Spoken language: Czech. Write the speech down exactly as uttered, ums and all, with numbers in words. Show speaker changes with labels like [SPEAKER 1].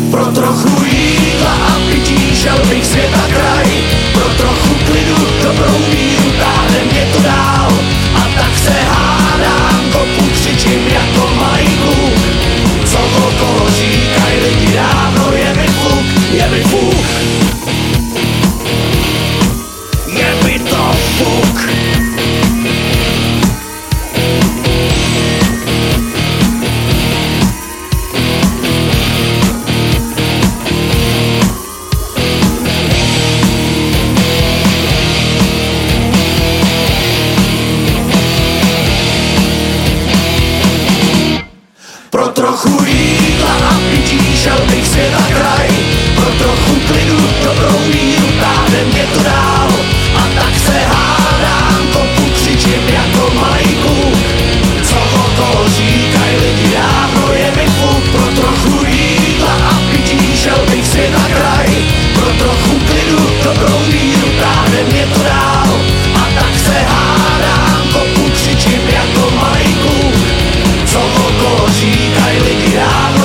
[SPEAKER 1] Pro trochu jídla a pití šel bych svět a kraj. Pro trochu klidu, dobrou míru, táhne mě to dál. A tak se hádám, kopu křičím jako malý kluk. Co okolo říkaj lidi dávno, je mi fuk, je mi fuk. Je mi to fuk. Pro trochu jídla a pití šel bych svět a kraj. Pro trochu klidu, dobrou míru, táhne mě to dál. A tak se hádám, kopu křičím jako malý kluk. Co okolo říkaj lidi dávno, je mi fuk. Pro trochu jídla a pití šel bych svět a kraj. Pro trochu klidu, dobrou míru, táhne mě to dál. A tak se hádám, kopu křičím jako malý kluk. Co okolo říkaj lidi dávno,